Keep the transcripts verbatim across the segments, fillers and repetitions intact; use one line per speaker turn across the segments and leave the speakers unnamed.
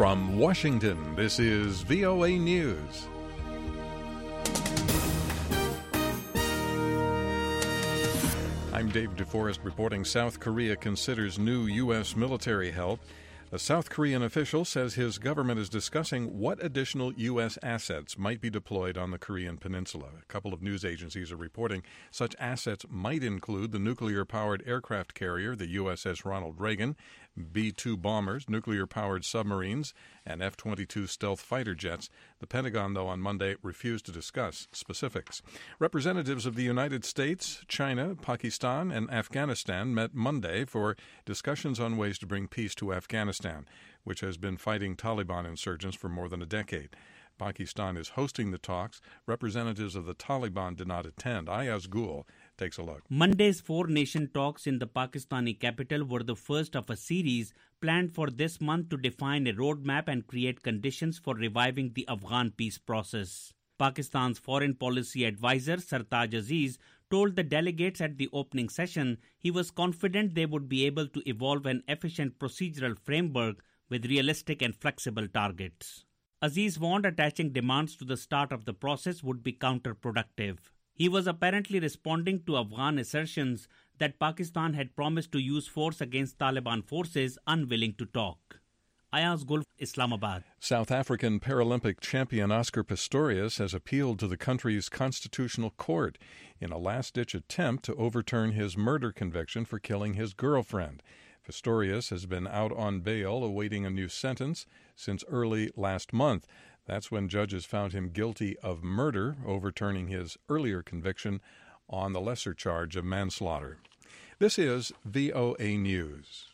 From Washington, this is V O A News. I'm Dave DeForest reporting South Korea considers new U S military help. A South Korean official says his government is discussing what additional U S assets might be deployed on the Korean peninsula. A couple of news agencies are reporting such assets might include the nuclear-powered aircraft carrier, the U S S Ronald Reagan, B two bombers, nuclear-powered submarines, and F twenty-two stealth fighter jets. The Pentagon, though, on Monday refused to discuss specifics. Representatives of the United States, China, Pakistan, and Afghanistan met Monday for discussions on ways to bring peace to Afghanistan, which has been fighting Taliban insurgents for more than a decade. Pakistan is hosting the talks. Representatives of the Taliban did not attend. Ayaz Gul takes a look.
Monday's four-nation talks in the Pakistani capital were the first of a series planned for this month to define a roadmap and create conditions for reviving the Afghan peace process. Pakistan's foreign policy advisor Sartaj Aziz told the delegates at the opening session he was confident they would be able to evolve an efficient procedural framework with realistic and flexible targets. Aziz warned attaching demands to the start of the process would be counterproductive. He was apparently responding to Afghan assertions that Pakistan had promised to use force against Taliban forces unwilling to talk. Ayaz Gul, Islamabad.
South African Paralympic champion Oscar Pistorius has appealed to the country's constitutional court in a last-ditch attempt to overturn his murder conviction for killing his girlfriend. Pistorius has been out on bail awaiting a new sentence since early last month. That's when judges found him guilty of murder, overturning his earlier conviction on the lesser charge of manslaughter. This is V O A News.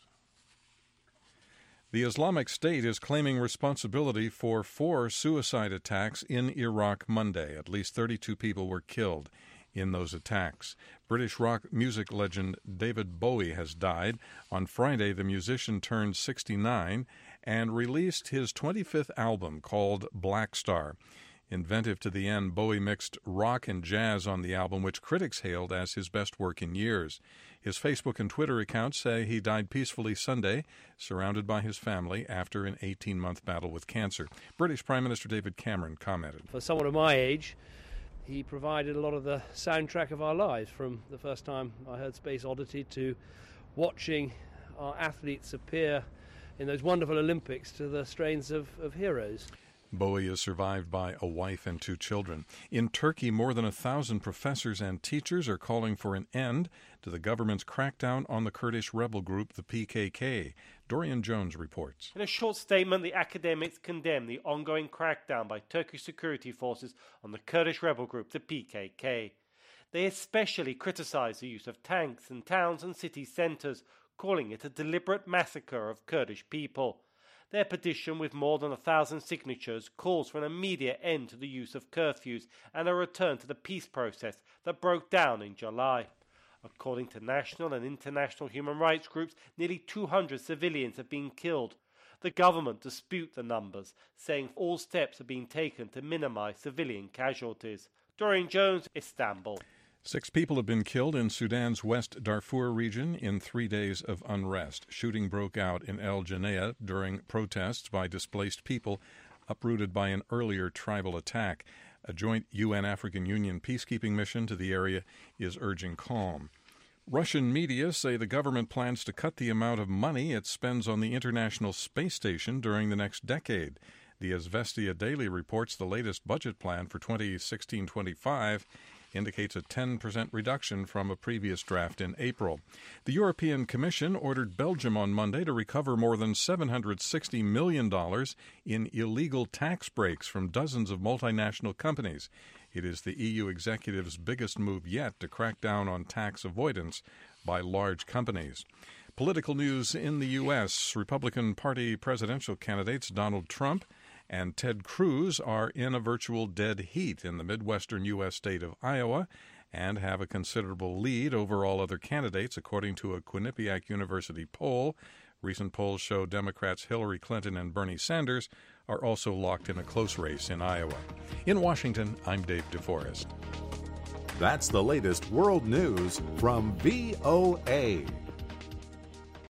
The Islamic State is claiming responsibility for four suicide attacks in Iraq Monday. At least thirty-two people were killed in those attacks. British rock music legend David Bowie has died. On Friday, the musician turned sixty-nine and released his twenty-fifth album called Black Star. Inventive to the end, Bowie mixed rock and jazz on the album, which critics hailed as his best work in years. His Facebook and Twitter accounts say he died peacefully Sunday, surrounded by his family after an eighteen-month battle with cancer. British Prime Minister David Cameron commented.
For someone of my age, he provided a lot of the soundtrack of our lives, from the first time I heard Space Oddity to watching our athletes appear in those wonderful Olympics to the strains of, of Heroes.
Bowie is survived by a wife and two children. In Turkey, more than a thousand professors and teachers are calling for an end to the government's crackdown on the Kurdish rebel group, the P K K. Dorian Jones reports.
In a short statement, the academics condemned the ongoing crackdown by Turkish security forces on the Kurdish rebel group, the P K K. They especially criticized the use of tanks in towns and city centers, calling it a deliberate massacre of Kurdish people. Their petition, with more than a thousand signatures, calls for an immediate end to the use of curfews and a return to the peace process that broke down in July. According to national and international human rights groups, nearly two hundred civilians have been killed. The government dispute the numbers, saying all steps are being taken to minimize civilian casualties. Dorian Jones, Istanbul.
Six people have been killed in Sudan's West Darfur region in three days of unrest. Shooting broke out in El Geneia during protests by displaced people uprooted by an earlier tribal attack. A joint U N African Union peacekeeping mission to the area is urging calm. Russian media say the government plans to cut the amount of money it spends on the International Space Station during the next decade. The Izvestia Daily reports the latest budget plan for twenty sixteen twenty-five indicates a ten percent reduction from a previous draft in April. The European Commission ordered Belgium on Monday to recover more than seven hundred sixty million dollars in illegal tax breaks from dozens of multinational companies. It is the E U executive's biggest move yet to crack down on tax avoidance by large companies. Political news in the U S. Republican Party presidential candidates Donald Trump and Ted Cruz are in a virtual dead heat in the Midwestern U S state of Iowa and have a considerable lead over all other candidates, according to a Quinnipiac University poll. Recent polls show Democrats Hillary Clinton and Bernie Sanders are also locked in a close race in Iowa. In Washington, I'm Dave DeForest.
That's the latest world news from V O A.